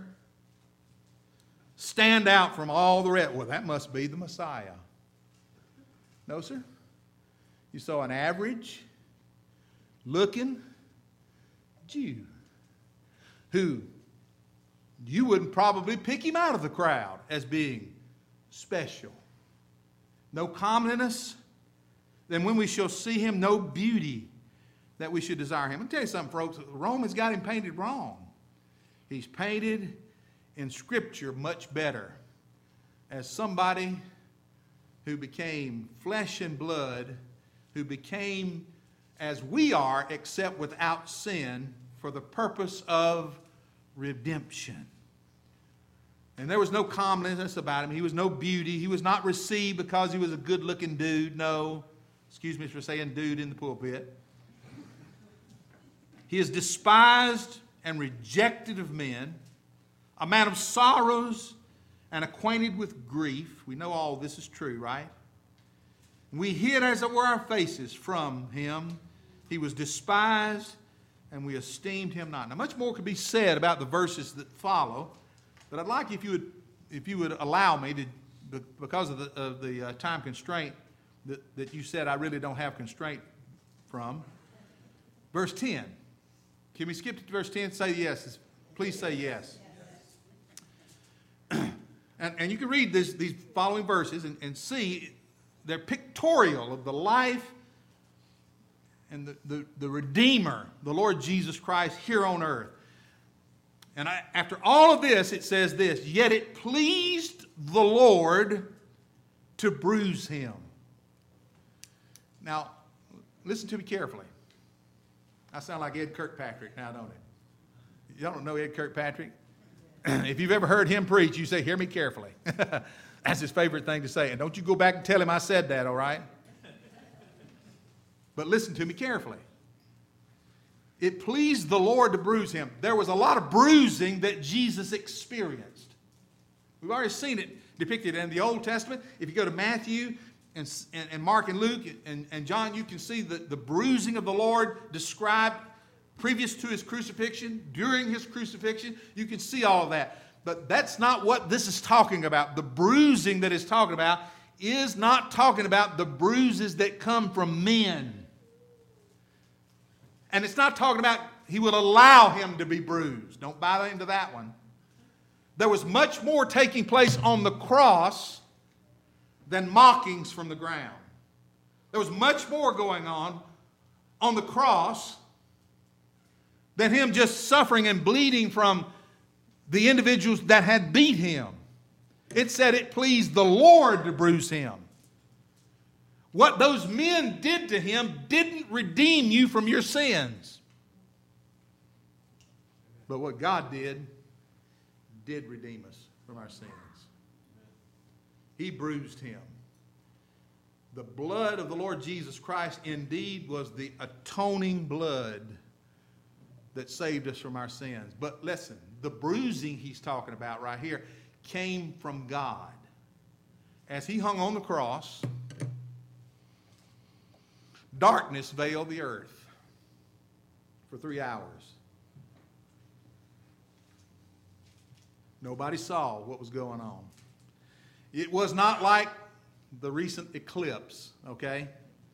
stand out from all the rest. Well, that must be the Messiah. No, sir. You saw an average-looking Jew who you wouldn't probably pick him out of the crowd as being special. No comeliness. Then when we shall see him, no beauty that we should desire him. I'll tell you something, folks. Rome has got him painted wrong. He's painted in Scripture much better as somebody who became flesh and blood, who became as we are, except without sin, for the purpose of redemption. And there was no comeliness about him. He was no beauty. He was not received because he was a good-looking dude. No. Excuse me for saying dude in the pulpit. He is despised and rejected of men, a man of sorrows and acquainted with grief. We know all this is true, right? We hid, as it were, our faces from him. He was despised, and we esteemed him not. Now, much more could be said about the verses that follow, but I'd like if you would allow me to, because of the time constraint that you said I really don't have constraint from. Verse 10. Can we skip to verse 10? Say yes. Please say yes. And you can read these following verses and see they're pictorial of the life and the Redeemer, the Lord Jesus Christ, here on earth. And after all of this, it says this: yet it pleased the Lord to bruise him. Now, listen to me carefully. I sound like Ed Kirkpatrick now, don't it? Y'all don't know Ed Kirkpatrick? If you've ever heard him preach, you say, hear me carefully. That's his favorite thing to say. And don't you go back and tell him I said that, all right? But listen to me carefully. It pleased the Lord to bruise him. There was a lot of bruising that Jesus experienced. We've already seen it depicted in the Old Testament. If you go to Matthew and Mark and Luke and John, you can see the bruising of the Lord described previous to his crucifixion, during his crucifixion. You can see all of that. But that's not what this is talking about. The bruising that it's talking about is not talking about the bruises that come from men. And it's not talking about he will allow him to be bruised. Don't buy into that one. There was much more taking place on the cross than mockings from the ground. There was much more going on the cross than him just suffering and bleeding from the individuals that had beat him. It said it pleased the Lord to bruise him. What those men did to him didn't redeem you from your sins. But what God did redeem us from our sins. He bruised him. The blood of the Lord Jesus Christ indeed was the atoning blood that saved us from our sins. But listen, the bruising he's talking about right here came from God. As he hung on the cross, darkness veiled the earth for 3 hours. Nobody saw what was going on. It was not like the recent eclipse, okay?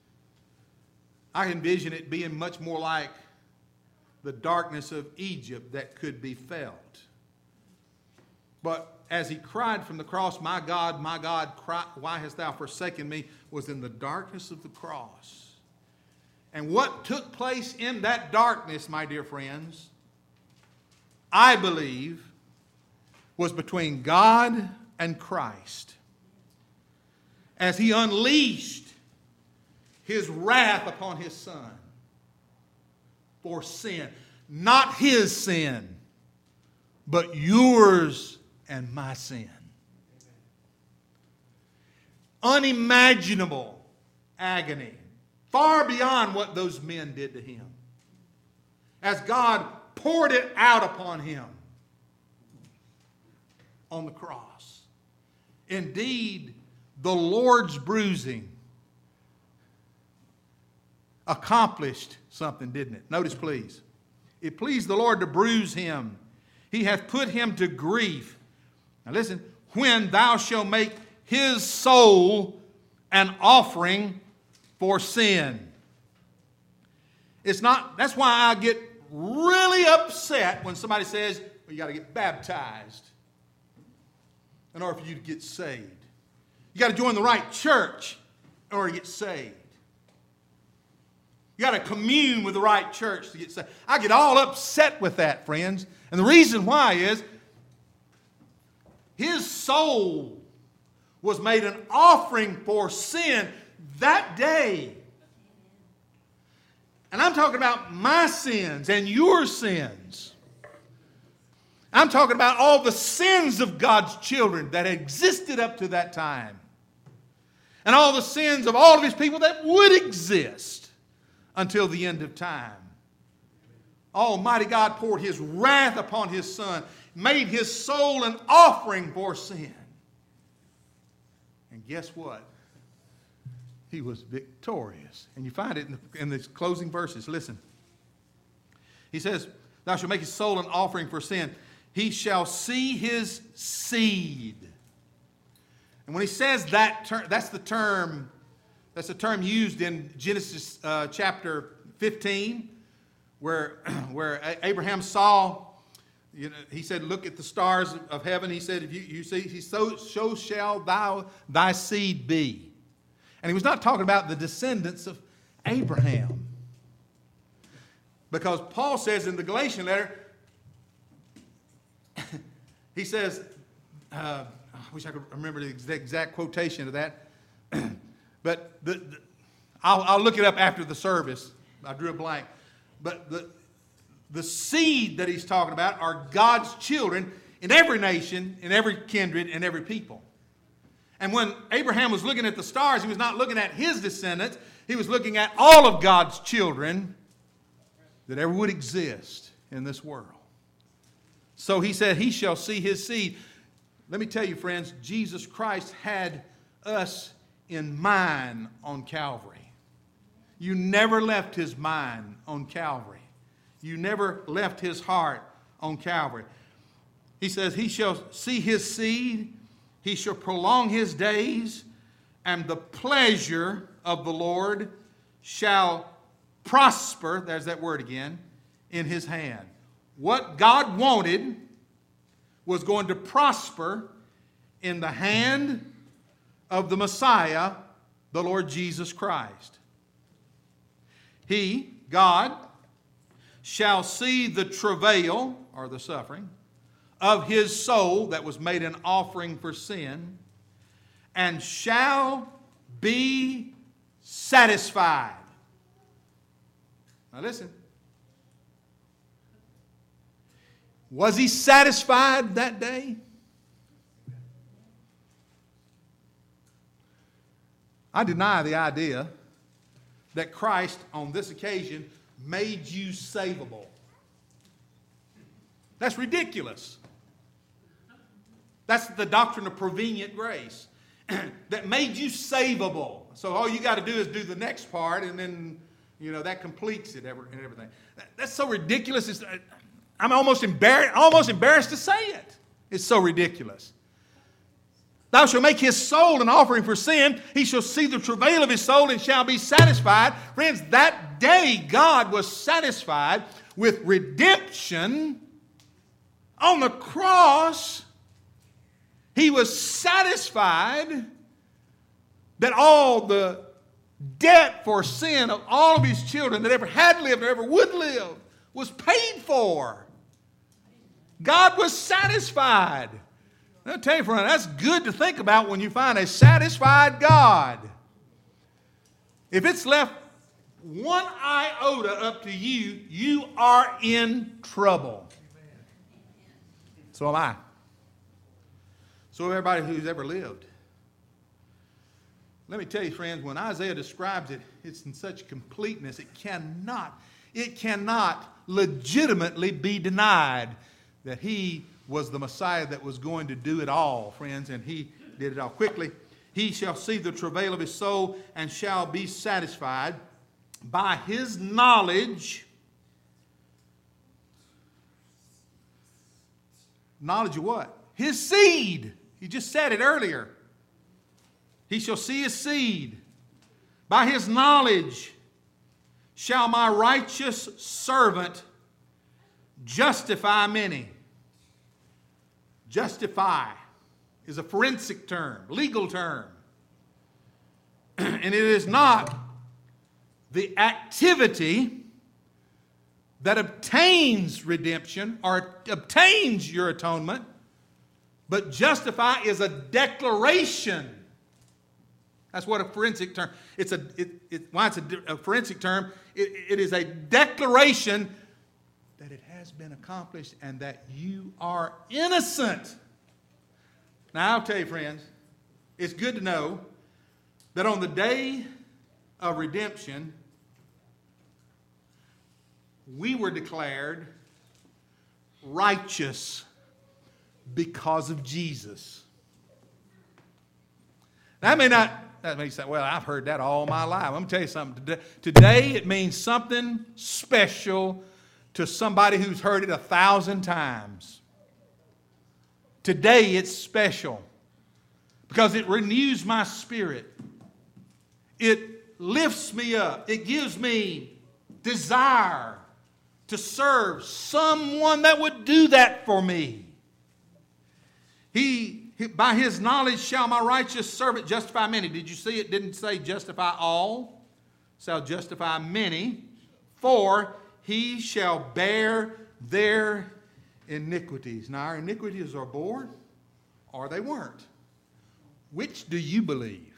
I envision it being much more like the darkness of Egypt that could be felt. But as he cried from the cross, my God, why hast thou forsaken me, was in the darkness of the cross. And what took place in that darkness, my dear friends, I believe, was between God and Christ. As he unleashed his wrath upon his Son for sin. Not his sin, but yours and my sin. Unimaginable agony, far beyond what those men did to him. As God poured it out upon him on the cross. Indeed, the Lord's bruising accomplished something, didn't it? Notice, please. It pleased the Lord to bruise him. He hath put him to grief. Now listen, when thou shalt make his soul an offering for sin. It's not, that's why I get really upset when somebody says, well, you got to get baptized in order for you to get saved. You got to join the right church in order to get saved. You got to commune with the right church to get saved. I get all upset with that, friends. And the reason why is his soul was made an offering for sin that day. And I'm talking about my sins and your sins. I'm talking about all the sins of God's children that existed up to that time. And all the sins of all of his people that would exist until the end of time. Almighty God poured his wrath upon his Son, made his soul an offering for sin. And guess what? He was victorious. And you find it in the closing verses. Listen. He says, thou shalt make his soul an offering for sin. He shall see his seed. And when he says that term, that's the term used in Genesis chapter 15, where Abraham saw, he said, look at the stars of heaven. He said, if you see, so shall thy seed be. And he was not talking about the descendants of Abraham. Because Paul says in the Galatian letter, he says, I wish I could remember the exact quotation of that. But I'll look it up after the service. I drew a blank. But the seed that he's talking about are God's children in every nation, in every kindred, and every people. And when Abraham was looking at the stars, he was not looking at his descendants. He was looking at all of God's children that ever would exist in this world. So he said, he shall see his seed. Let me tell you, friends, Jesus Christ had us in mind on Calvary. You never left his mind on Calvary. You never left his heart on Calvary. He says, he shall see his seed, he shall prolong his days, and the pleasure of the Lord shall prosper, there's that word again, in his hand. What God wanted was going to prosper in the hand of the Messiah, the Lord Jesus Christ. He, God, shall see the travail, or the suffering, of his soul that was made an offering for sin, and shall be satisfied. Now listen. Was he satisfied that day? I deny the idea that Christ, on this occasion, made you savable. That's ridiculous. That's the doctrine of prevenient grace. That made you savable. So all you got to do is do the next part, and then, that completes it and everything. That's so ridiculous. I'm almost embarrassed to say it. It's so ridiculous. Thou shalt make his soul an offering for sin. He shall see the travail of his soul and shall be satisfied. Friends, that day God was satisfied with redemption on the cross. He was satisfied that all the debt for sin of all of his children that ever had lived or ever would live was paid for. God was satisfied. I'll tell you, friend, that's good to think about when you find a satisfied God. If it's left one iota up to you, you are in trouble. So am I. So everybody who's ever lived. Let me tell you, friends, when Isaiah describes it, it's in such completeness, it cannot legitimately be denied that he was the Messiah that was going to do it all, friends, and he did it all. Quickly, he shall see the travail of his soul and shall be satisfied by his knowledge. Knowledge of what? His seed. He just said it earlier. He shall see his seed. By his knowledge shall my righteous servant justify many. Justify is a forensic term, legal term. And it is not the activity that obtains redemption or obtains your atonement, but justify is a declaration. That's what a forensic term. Why it's a forensic term. It is a declaration that it has been accomplished and that you are innocent. Now I'll tell you, friends, it's good to know that on the day of redemption, we were declared righteous because of Jesus. That may say, well, I've heard that all my life. I'm going to tell you something. Today it means something special to somebody who's heard it 1,000 times. Today it's special because it renews my spirit. It lifts me up. It gives me desire to serve someone that would do that for me. By his knowledge shall my righteous servant justify many. Did you see it didn't say justify all? It shall justify many. For he shall bear their iniquities. Now our iniquities are borne or they weren't. Which do you believe?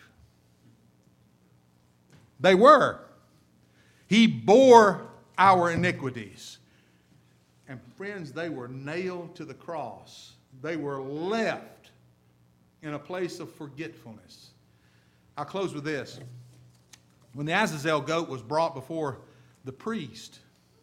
They were. He bore our iniquities. And friends, they were nailed to the cross. They were left in a place of forgetfulness. I'll close with this. When the Azazel goat was brought before the priest,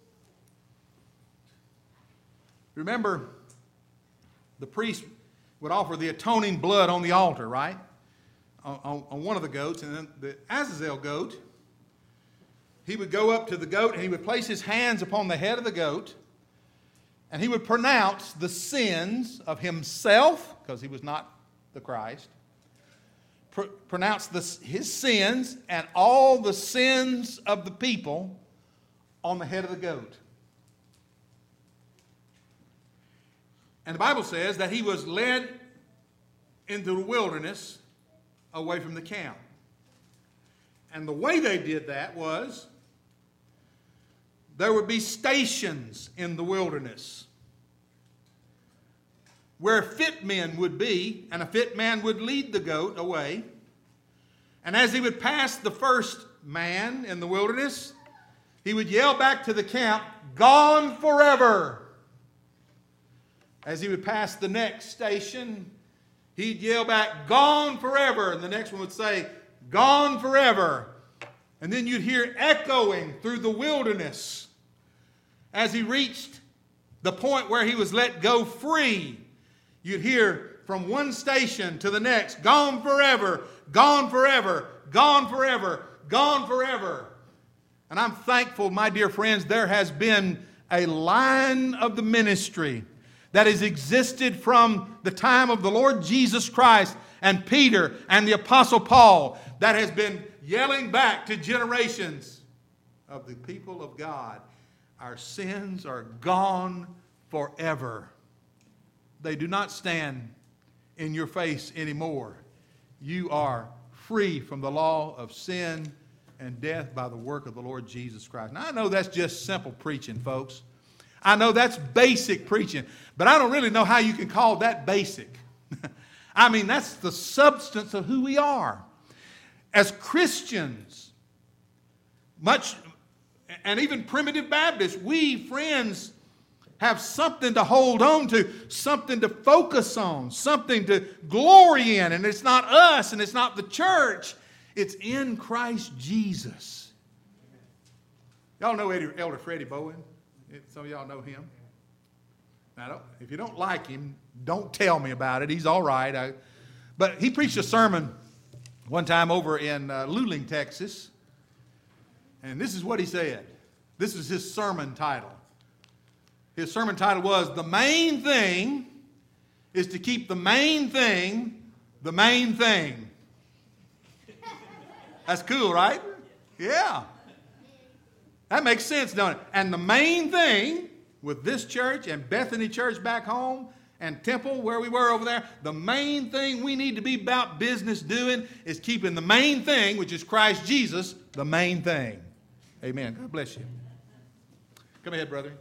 remember, the priest would offer the atoning blood on the altar, right? On one of the goats. And then the Azazel goat, he would go up to the goat and he would place his hands upon the head of the goat. And he would pronounce the sins of himself, because he was not the Christ, pronounce his sins and all the sins of the people on the head of the goat. And the Bible says that he was led into the wilderness away from the camp. And the way they did that was there would be stations in the wilderness where fit men would be, and a fit man would lead the goat away. And as he would pass the first man in the wilderness, he would yell back to the camp, "Gone forever." As he would pass the next station, he'd yell back, "Gone forever." And the next one would say, "Gone forever." And then you'd hear echoing through the wilderness as he reached the point where he was let go free. You'd hear from one station to the next, "Gone forever, gone forever, gone forever, gone forever." And I'm thankful, my dear friends, there has been a line of the ministry that has existed from the time of the Lord Jesus Christ and Peter and the Apostle Paul that has been yelling back to generations of the people of God. Our sins are gone forever. They do not stand in your face anymore. You are free from the law of sin and death by the work of the Lord Jesus Christ. Now, I know that's just simple preaching, folks. I know that's basic preaching, but I don't really know how you can call that basic. I mean, that's the substance of who we are. As Christians, and even primitive Baptists, we, friends, have something to hold on to, something to focus on, something to glory in. And it's not us and it's not the church. It's in Christ Jesus. Y'all know Elder Freddie Bowen? Some of y'all know him. Now, if you don't like him, don't tell me about it. He's all right. But he preached a sermon one time over in Luling, Texas. And this is what he said. This is his sermon title. His sermon title was, "The main thing is to keep the main thing the main thing." That's cool, right? Yeah. That makes sense, don't it? And the main thing with this church and Bethany Church back home and Temple where we were over there, the main thing we need to be about business doing is keeping the main thing, which is Christ Jesus, the main thing. Amen. God bless you. Come ahead, brother.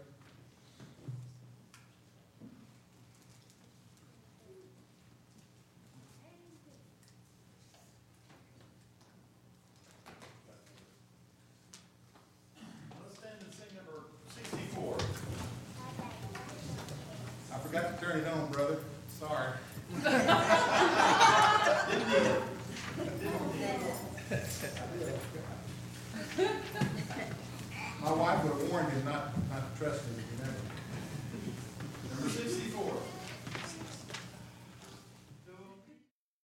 I forgot to turn it on, brother. Sorry. My wife would have warned you not to trust me, remember. Number 64.